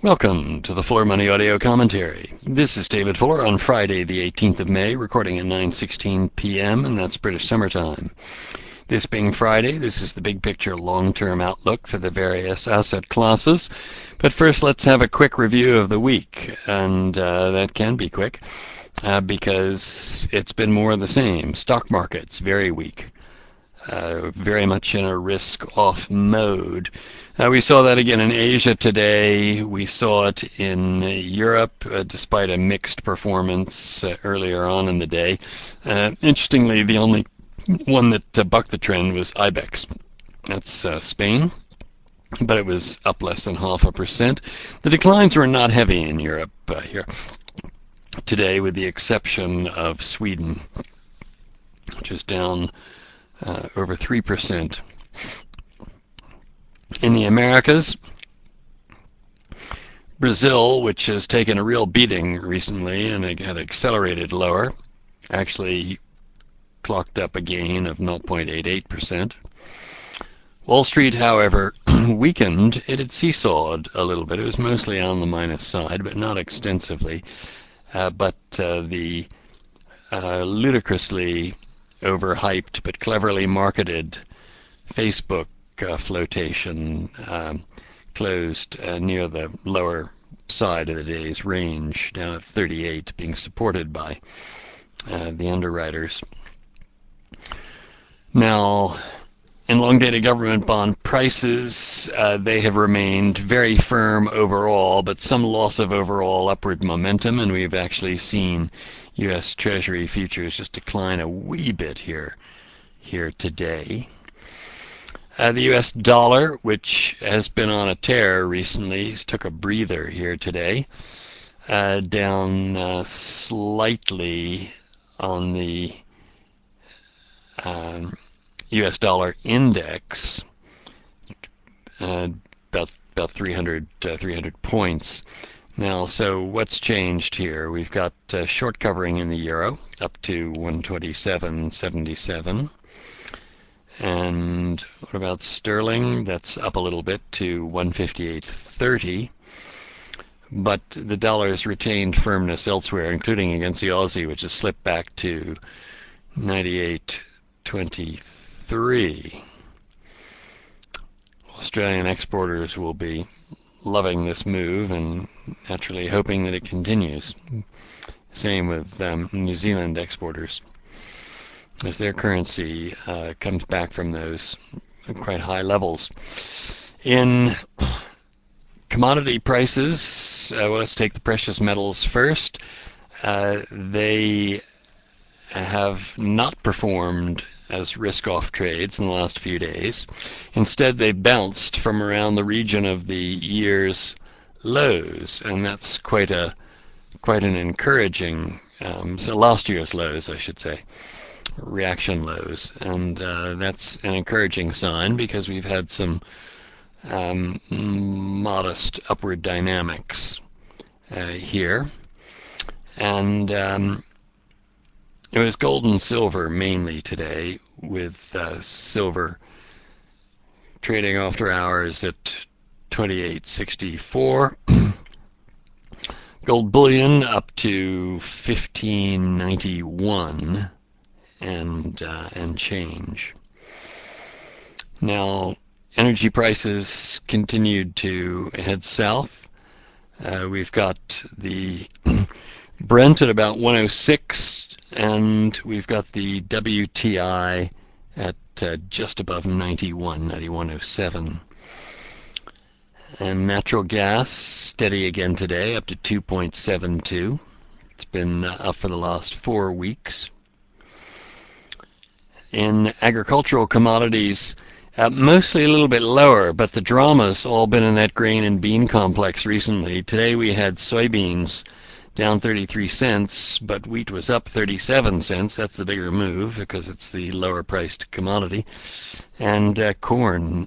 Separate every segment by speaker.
Speaker 1: Welcome to the Fuller Money Audio Commentary. This is David Fuller on Friday, the 18th of May, recording at 9:16 p.m., and that's British summertime. This being Friday, this is the big picture long-term outlook for the various asset classes. But first, let's have a quick review of the week, and that can be quick because it's been more of the same. Stock markets, very weak. Very much in a risk-off mode. We saw that again in Asia today. We saw it in Europe, despite a mixed performance earlier on in the day. Interestingly, the only one that bucked the trend was IBEX. That's Spain, but it was up less than 0.5%. The declines were not heavy in Europe here today, with the exception of Sweden, which is down over 3%. In the Americas, Brazil, which has taken a real beating recently and it had accelerated lower, actually clocked up a gain of 0.88%. Wall Street, however, weakened. It had seesawed a little bit. It was mostly on the minus side, but not extensively. But the ludicrously overhyped but cleverly marketed Facebook flotation closed near the lower side of the day's range, down at 38, being supported by the underwriters. Now, in long-dated government bond prices, they have remained very firm overall, but some loss of overall upward momentum, and we've actually seen U.S. Treasury futures just decline a wee bit here today. The U.S. dollar, which has been on a tear recently, took a breather here today, down slightly on the U.S. dollar index, about 300 points. Now, so what's changed here? We've got short covering in the euro up to 127.77. And what about sterling? That's up a little bit to 158.30. But the dollar has retained firmness elsewhere, including against the Aussie, which has slipped back to 98.23. Australian exporters will be loving this move and naturally hoping that it continues. Same with New Zealand exporters, as their currency comes back from those quite high levels. In commodity prices, well, let's take the precious metals first. They have not performed as risk-off trades in the last few days. Instead, they bounced from around the region of the year's lows, and that's quite an encouraging, so last year's lows, I should say, reaction lows, and that's an encouraging sign because we've had some modest upward dynamics here, and it was gold and silver mainly today, with silver trading after hours at 28.64. Gold bullion up to 1591 and change. Now, energy prices continued to head south. We've got the Brent at about 106, and we've got the WTI at just above 91.07. And natural gas steady again today, up to 2.72. It's been up for the last 4 weeks. In agricultural commodities, mostly a little bit lower, but the drama's all been in that grain and bean complex recently. Today we had soybeans down 33 cents, but wheat was up 37 cents. That's the bigger move because it's the lower priced commodity. And corn,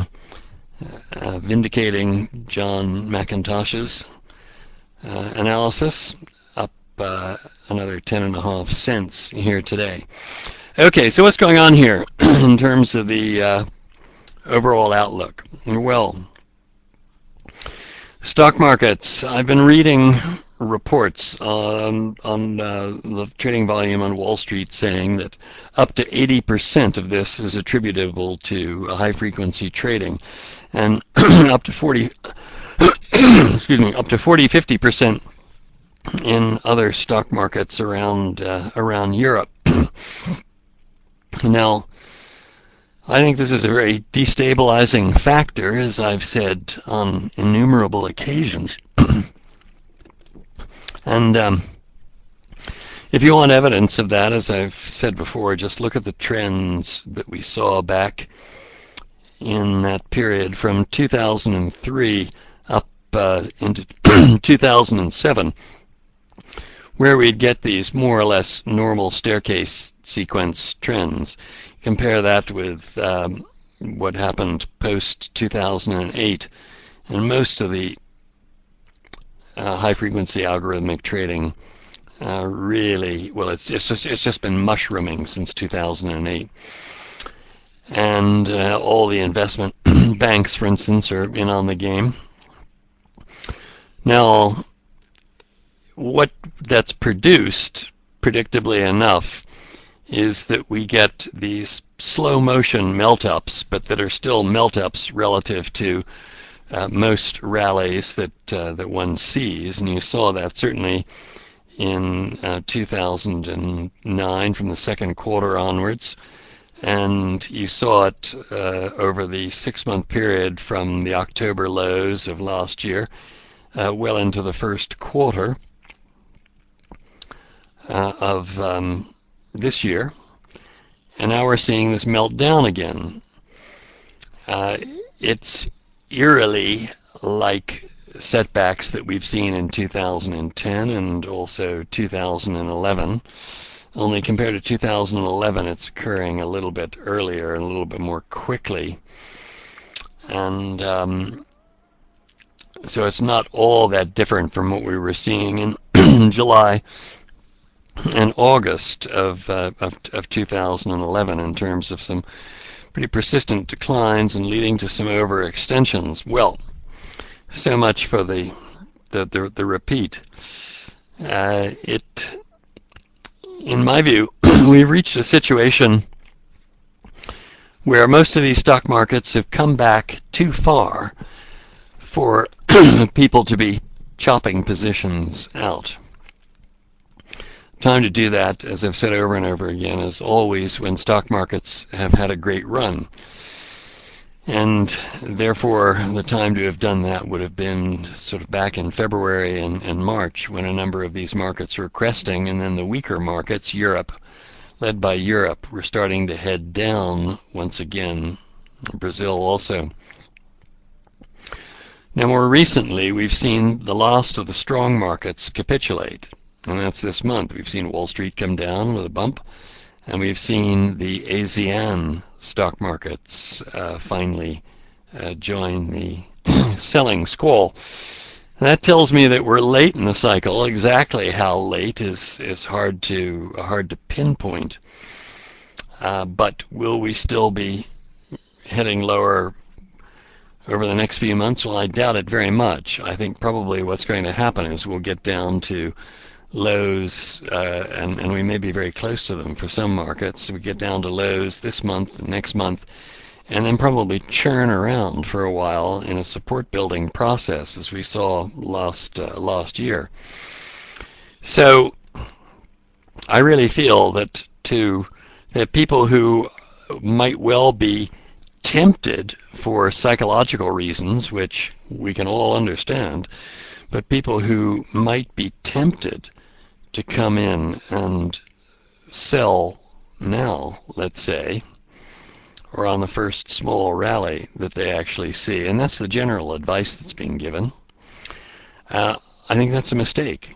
Speaker 1: vindicating John McIntosh's analysis, up another 10.5 cents here today. Okay, so what's going on here in terms of the overall outlook? Well, Stock markets. I've been reading reports on the trading volume on Wall Street saying that up to 80% of this is attributable to high frequency trading, and up to 40, excuse me, up to 50% in other stock markets around Europe. Now, I think this is a very destabilizing factor, as I've said on innumerable occasions. And if you want evidence of that, as I've said before, just look at the trends that we saw back in that period from 2003 up into 2007, where we'd get these more or less normal staircase sequence trends. Compare that with what happened post-2008, and most of the high-frequency algorithmic trading really, well, it's just been mushrooming since 2008. And all the investment banks, for instance, are in on the game. Now, what that's produced, predictably enough, is that we get these slow motion melt-ups, but that are still melt-ups relative to most rallies that one sees. And you saw that certainly in 2009 from the second quarter onwards. And you saw it over the 6-month period from the October lows of last year well into the first quarter of this year. And now we're seeing this melt down again. It's eerily like setbacks that we've seen in 2010 and also 2011. Only compared to 2011, it's occurring a little bit earlier and a little bit more quickly. And so it's not all that different from what we were seeing in July and August of 2011 in terms of some pretty persistent declines and leading to some overextensions. Well, so much for the repeat. In my view, we've reached a situation where most of these stock markets have come back too far for people to be chopping positions out. Time to do that, as I've said over and over again, is always when stock markets have had a great run. And therefore, the time to have done that would have been sort of back in February and March, when a number of these markets were cresting, and then the weaker markets, Europe, led by Europe, were starting to head down once again. Brazil also. Now, more recently, we've seen the last of the strong markets capitulate, and that's this month. We've seen Wall Street come down with a bump, and we've seen the ASEAN stock markets finally join the selling squall. And that tells me that we're late in the cycle. Exactly how late is hard to pinpoint. But will we still be heading lower over the next few months? Well, I doubt it very much. I think probably what's going to happen is we'll get down to lows, and we may be very close to them for some markets. We get down to lows this month, next month, and then probably churn around for a while in a support building process, as we saw last year. So I really feel that people who might well be tempted for psychological reasons, which we can all understand, but people who might be tempted to come in and sell now, let's say, or on the first small rally that they actually see, and that's the general advice that's being given, I think that's a mistake.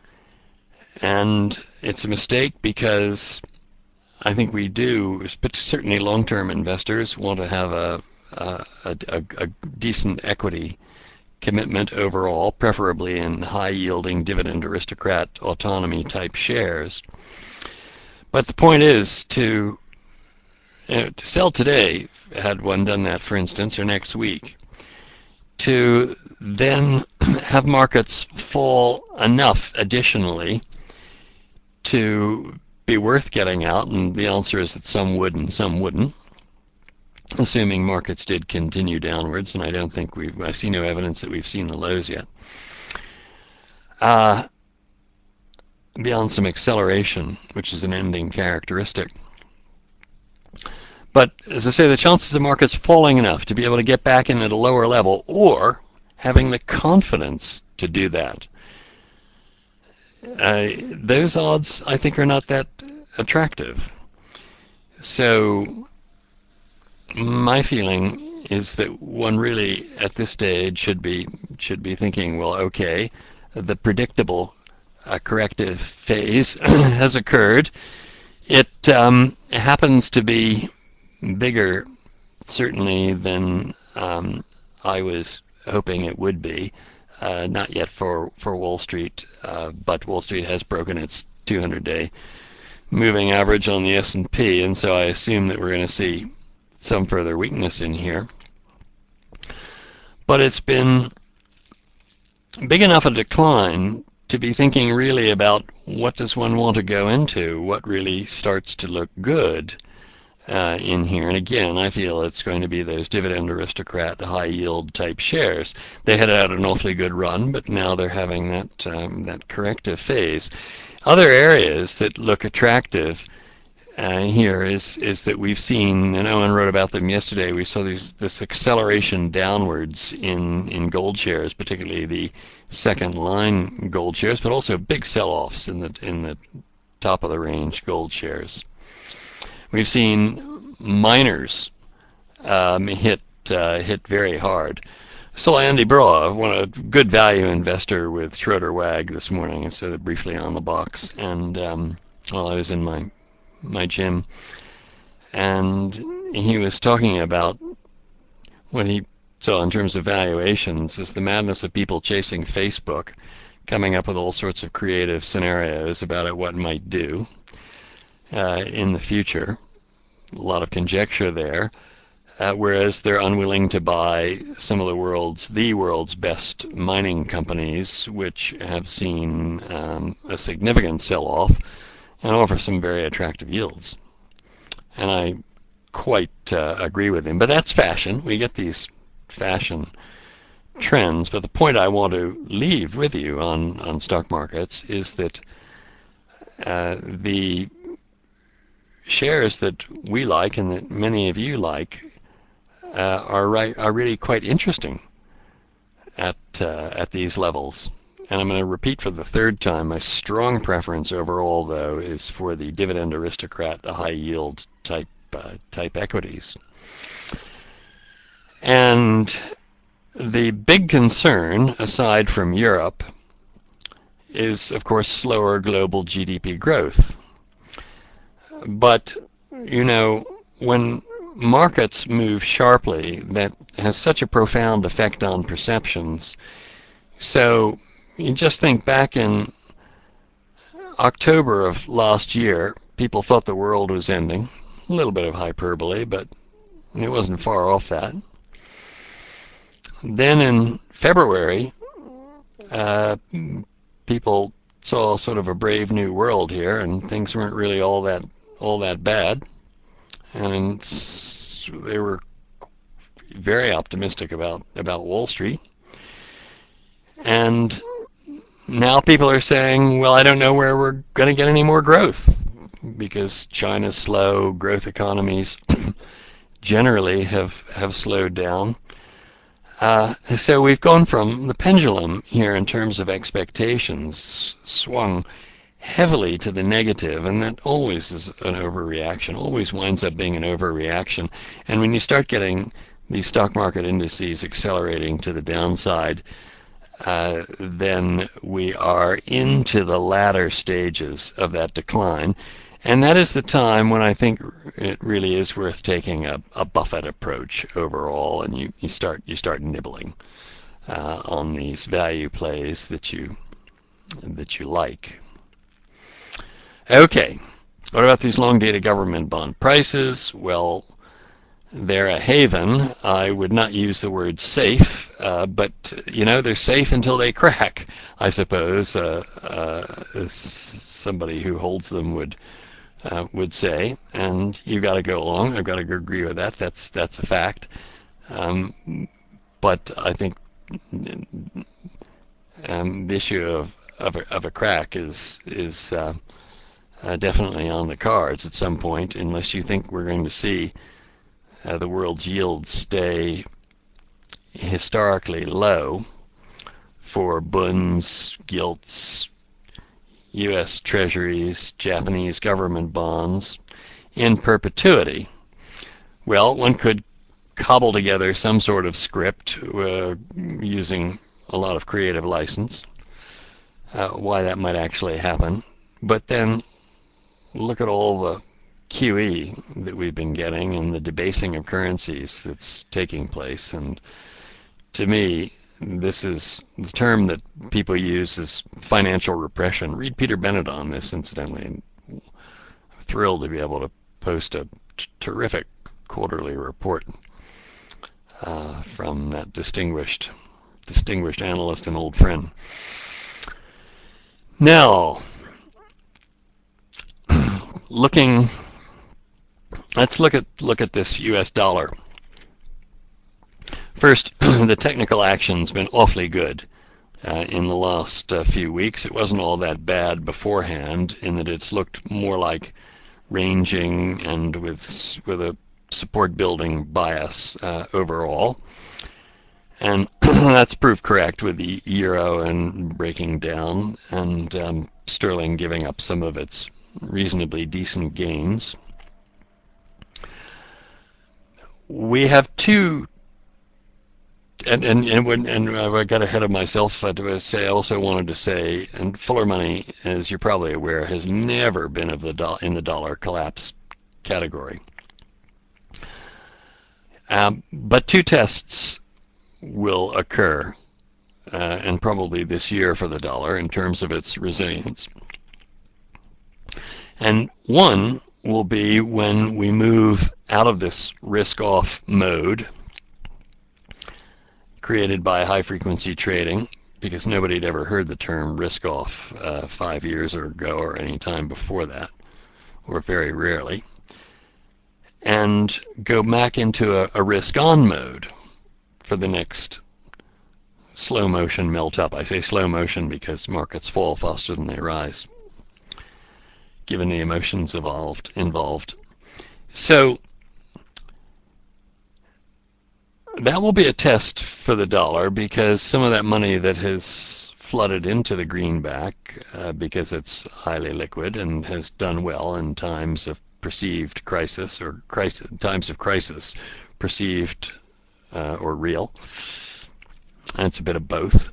Speaker 1: And it's a mistake because I think we do, but certainly long-term investors want to have a decent equity commitment overall, preferably in high-yielding dividend aristocrat autonomy type shares. But the point is to sell today, had one done that, for instance, or next week, to then have markets fall enough additionally to be worth getting out? And the answer is that some would and some wouldn't, assuming markets did continue downwards, and I see no evidence that we've seen the lows yet. Beyond some acceleration, which is an ending characteristic. But as I say, the chances of markets falling enough to be able to get back in at a lower level, or having the confidence to do that, those odds I think are not that attractive. So my feeling is that one really at this stage should be thinking, well, okay, the predictable corrective phase has occurred. It happens to be bigger, certainly, than I was hoping it would be. Not yet for Wall Street, but Wall Street has broken its 200-day moving average on the S&P, and so I assume that we're going to see some further weakness in here. But it's been big enough a decline to be thinking really about what does one want to go into, what really starts to look good in here. And again, I feel it's going to be those dividend aristocrat, high yield type shares. They had had an awfully good run, but now they're having that corrective phase. Other areas that look attractive here is that we've seen, and Owen wrote about them yesterday, we saw this acceleration downwards in gold shares, particularly the second line gold shares, but also big sell-offs in the top of the range gold shares. We've seen miners hit very hard. Saw Andy Braw, a good value investor with Schroeder Wag this morning, and so briefly on the box. And while I was in my gym, and he was talking about what he saw in terms of valuations is the madness of people chasing Facebook, coming up with all sorts of creative scenarios about what it might do in the future. A lot of conjecture there, whereas they're unwilling to buy some of the world's best mining companies, which have seen a significant sell-off and offer some very attractive yields. And I quite agree with him. But that's fashion. We get these fashion trends. But the point I want to leave with you on stock markets is that the shares that we like and that many of you like are really quite interesting at these levels. And I'm going to repeat for the third time, my strong preference overall, though, is for the dividend aristocrat, the high yield type equities. And the big concern, aside from Europe, is, of course, slower global GDP growth. But, when markets move sharply, that has such a profound effect on perceptions. So you just think back in October of last year, people thought the world was ending. A little bit of hyperbole, but it wasn't far off that. Then in February, people saw sort of a brave new world here, and things weren't really all that bad. And they were very optimistic about Wall Street. And now people are saying, well, I don't know where we're going to get any more growth, because China's slow, growth economies generally have slowed down. So we've gone from the pendulum here in terms of expectations swung heavily to the negative, and that always is an overreaction, always winds up being an overreaction. And when you start getting these stock market indices accelerating to the downside, then we are into the latter stages of that decline. And that is the time when I think it really is worth taking a Buffett approach overall, and you start nibbling on these value plays that you like. Okay, what about these long-dated government bond prices? Well, They're a haven. I would not use the word safe, but they're safe until they crack, I suppose. As somebody who holds them would say, and you've got to go along. I've got to agree with that. That's a fact. But I think the issue of a crack is definitely on the cards at some point, unless you think we're going to see the world's yields stay historically low for bunds, gilts, U.S. treasuries, Japanese government bonds in perpetuity. Well, one could cobble together some sort of script using a lot of creative license, why that might actually happen. But then look at all the QE that we've been getting and the debasing of currencies that's taking place. And to me, this is the term that people use is financial repression. Read Peter Bennett on this, incidentally. And I'm thrilled to be able to post a terrific quarterly report from that distinguished analyst and old friend. Now, let's look at this U.S. dollar. First, the technical action's been awfully good in the last few weeks. It wasn't all that bad beforehand, in that it's looked more like ranging and with a support building bias overall. And that's proved correct with the euro and breaking down, and sterling giving up some of its reasonably decent gains. We have two, and I got ahead of myself to say, I also wanted to say, and Fuller Money, as you're probably aware, has never been in the dollar collapse category. But two tests will occur, and probably this year for the dollar in terms of its resilience. And one will be when we move out of this risk-off mode created by high-frequency trading, because nobody had ever heard the term risk-off 5 years ago or any time before that, or very rarely, and go back into a risk-on mode for the next slow motion melt up. I say slow motion because markets fall faster than they rise, given the emotions involved. So that will be a test for the dollar, because some of that money that has flooded into the greenback, because it's highly liquid and has done well in times of perceived crisis, or times of crisis, perceived or real. And it's a bit of both.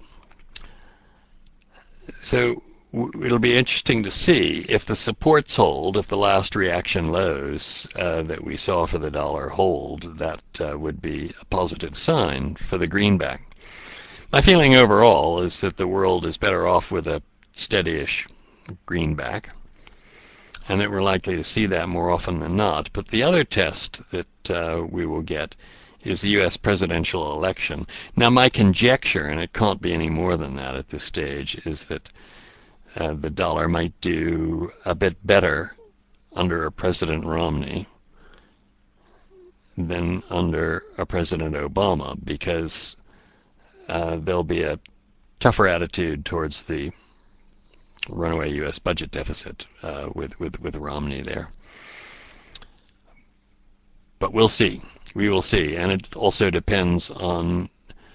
Speaker 1: So it'll be interesting to see if the supports hold, if the last reaction lows that we saw for the dollar hold. That would be a positive sign for the greenback. My feeling overall is that the world is better off with a steady-ish greenback, and that we're likely to see that more often than not. But the other test that we will get is the U.S. presidential election. Now, my conjecture, and it can't be any more than that at this stage, is that the dollar might do a bit better under a President Romney than under a President Obama, because there'll be a tougher attitude towards the runaway U.S. budget deficit with Romney there. But we'll see. We will see. And it also depends on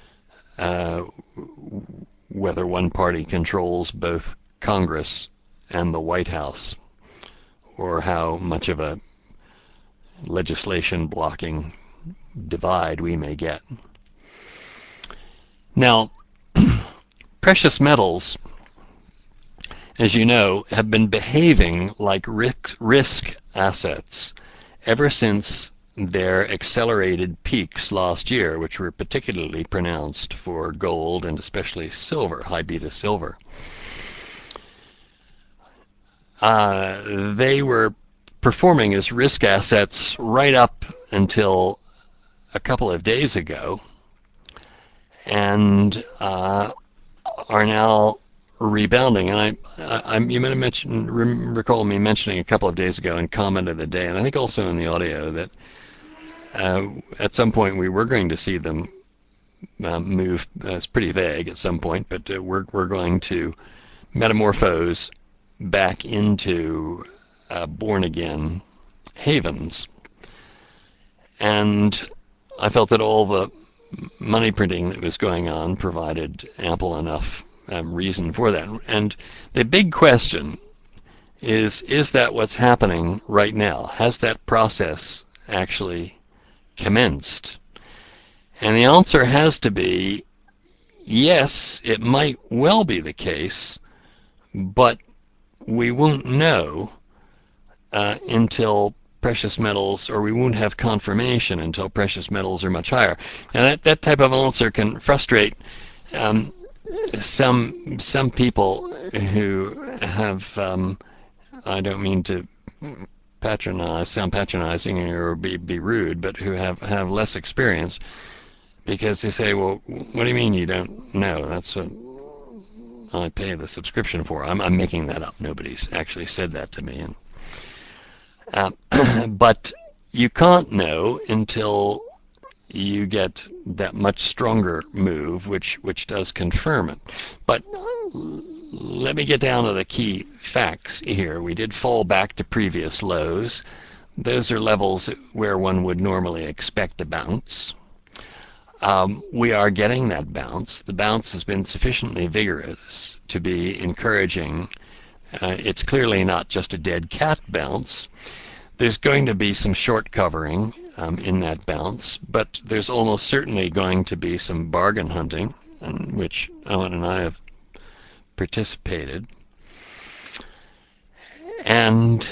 Speaker 1: whether one party controls both Congress and the White House, or how much of a legislation blocking divide we may get. Now, precious metals, as you know, have been behaving like risk assets ever since their accelerated peaks last year, which were particularly pronounced for gold and especially silver, high beta silver. They were performing as risk assets right up until a couple of days ago and are now rebounding. And you might have recall me mentioning a couple of days ago in Comment of the Day, and I think also in the audio, that at some point we were going to see them move. It's pretty vague at some point, but we're going to metamorphose back into born again havens. And I felt that all the money printing that was going on provided ample enough reason for that. And the big question is that what's happening right now? Has that process actually commenced? And the answer has to be yes, it might well be the case, but we won't know until precious metals, or we won't have confirmation until precious metals are much higher. Now that type of answer can frustrate some people who have, I don't mean to sound patronizing or be rude, but who have less experience, because they say, well, what do you mean you don't know? That's what I pay the subscription for. I'm making that up. Nobody's actually said that to me. But you can't know until you get that much stronger move, which does confirm it. But let me get down to the key facts here. We did fall back to previous lows. Those are levels where one would normally expect a bounce. We are getting that bounce. The bounce has been sufficiently vigorous to be encouraging. It's clearly not just a dead cat bounce. There's going to be some short covering in that bounce, but there's almost certainly going to be some bargain hunting, in which Owen and I have participated. And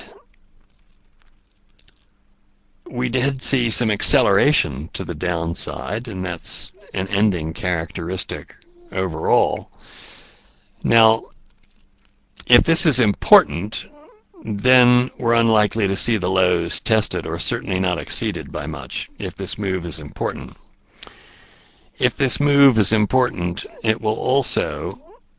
Speaker 1: we did see some acceleration to the downside, and that's an ending characteristic overall. Now, if this is important, then we're unlikely to see the lows tested, or certainly not exceeded by much, if this move is important. If this move is important, it will also,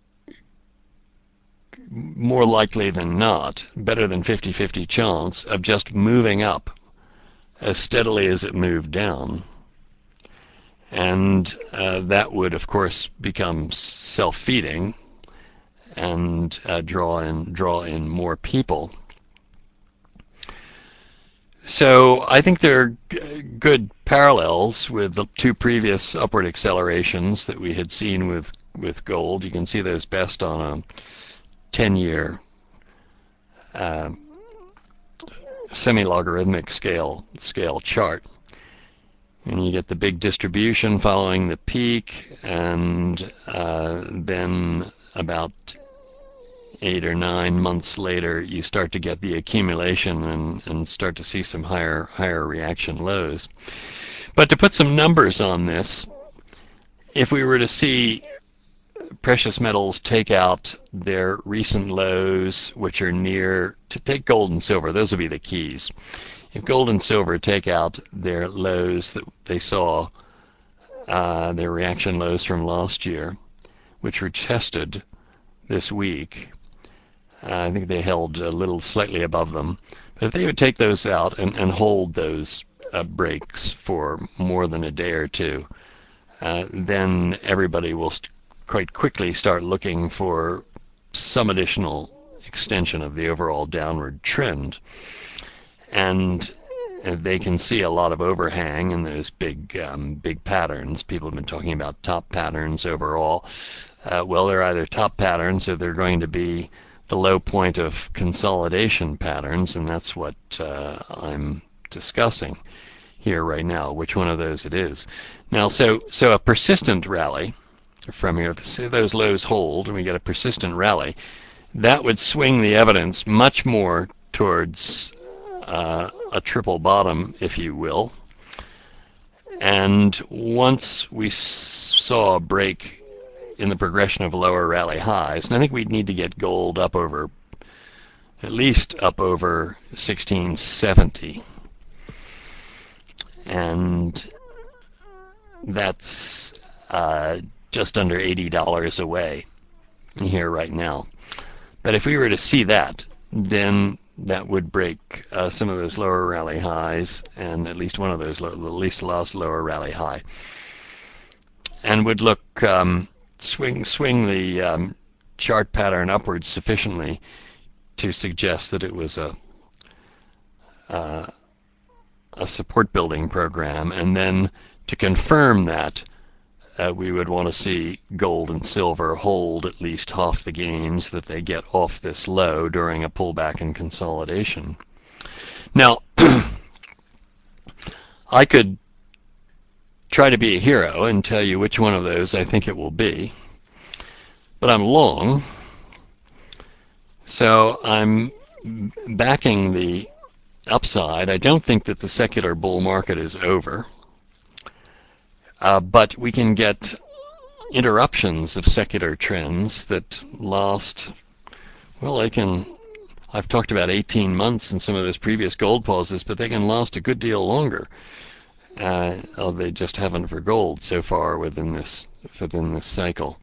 Speaker 1: more likely than not, better than 50-50 chance of just moving up as steadily as it moved down. And that would, of course, become self-feeding and draw in more people. So I think there are good parallels with the two previous upward accelerations that we had seen with gold. You can see those best on a 10-year semi-logarithmic scale chart. And you get the big distribution following the peak, and then about 8 or 9 months later, you start to get the accumulation and start to see some higher reaction lows. But to put some numbers on this, if we were to see precious metals take out their recent lows, which are near, to take gold and silver, those would be the keys. If gold and silver take out their lows that they saw, their reaction lows from last year, which were tested this week, I think they held a little slightly above them. But if they would take those out and hold those breaks for more than a day or two, then everybody will quite quickly start looking for some additional extension of the overall downward trend. And they can see a lot of overhang in those big patterns. People have been talking about top patterns overall. Well, they're either top patterns or they're going to be the low point of consolidation patterns, and that's what I'm discussing here right now, which one of those it is. Now, so a persistent rally from here, say those lows hold and we get a persistent rally, that would swing the evidence much more towards a triple bottom, if you will. And once we saw a break in the progression of lower rally highs, and I think we'd need to get gold up over, at least up over 1670. And that's just under $80 away here right now. But if we were to see that, then that would break some of those lower rally highs, and at least one of those, at least the last lower rally high, and would look swing the chart pattern upwards sufficiently to suggest that it was a support building program. And then to confirm that, we would want to see gold and silver hold at least half the gains that they get off this low during a pullback and consolidation. Now, I could try to be a hero and tell you which one of those I think it will be, but I'm long, so I'm backing the upside. I don't think that the secular bull market is over. But we can get interruptions of secular trends that last, well, I've talked about 18 months in some of those previous gold pauses, but they can last a good deal longer. They just haven't for gold so far within this cycle.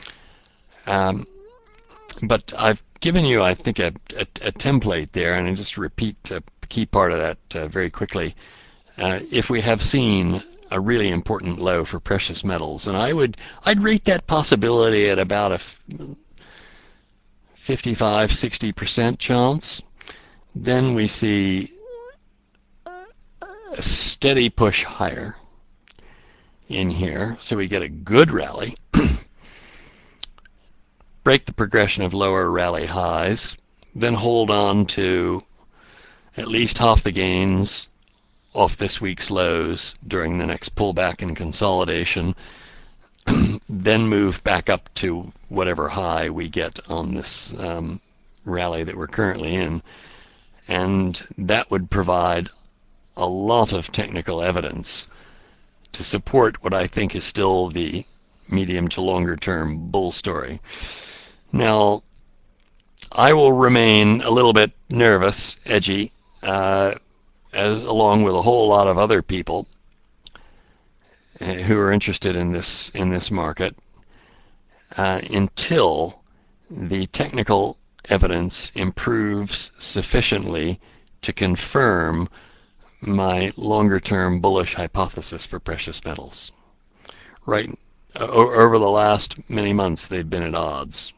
Speaker 1: But I've given you, I think, a template there, and I'll just repeat a key part of that very quickly. If we have seen a really important low for precious metals, and I'd rate that possibility at about a 55-60% chance. Then we see a steady push higher in here, so we get a good rally, break the progression of lower rally highs, then hold on to at least half the gains off this week's lows during the next pullback and consolidation, then move back up to whatever high we get on this rally that we're currently in. And that would provide a lot of technical evidence to support what I think is still the medium to longer term bull story. Now, I will remain a little bit nervous, edgy, along with a whole lot of other people who are interested in this market, until the technical evidence improves sufficiently to confirm my longer-term bullish hypothesis for precious metals. Right, over the last many months, they've been at odds.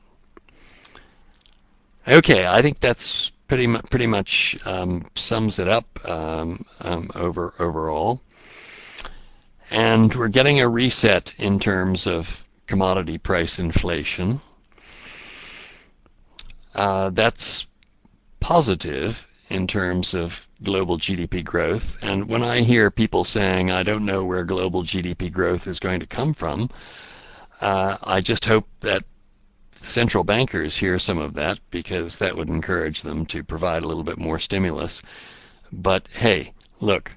Speaker 1: Okay, I think that's pretty much sums it up overall. And we're getting a reset in terms of commodity price inflation. That's positive in terms of global GDP growth. And when I hear people saying, I don't know where global GDP growth is going to come from, I just hope that central bankers hear some of that, because that would encourage them to provide a little bit more stimulus. But hey, look,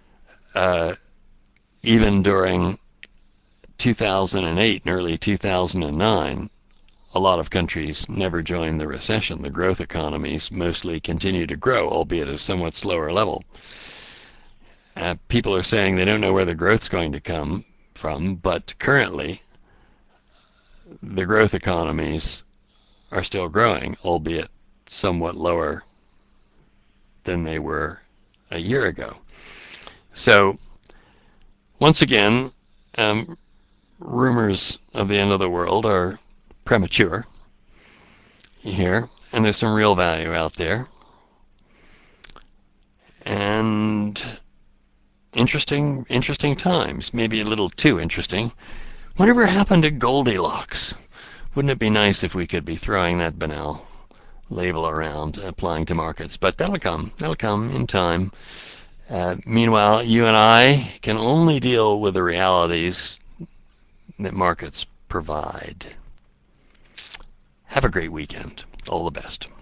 Speaker 1: even during 2008 and early 2009, a lot of countries never joined the recession. The growth economies mostly continue to grow, albeit at a somewhat slower level. People are saying they don't know where the growth's going to come from, but currently the growth economies are still growing, albeit somewhat lower than they were a year ago. So once again, rumors of the end of the world are premature here, and there's some real value out there. And interesting times, maybe a little too interesting. Whatever happened to Goldilocks? Wouldn't it be nice if we could be throwing that banal label around, applying to markets? But that'll come in time. Meanwhile, you and I can only deal with the realities that markets provide. Have a great weekend. All the best.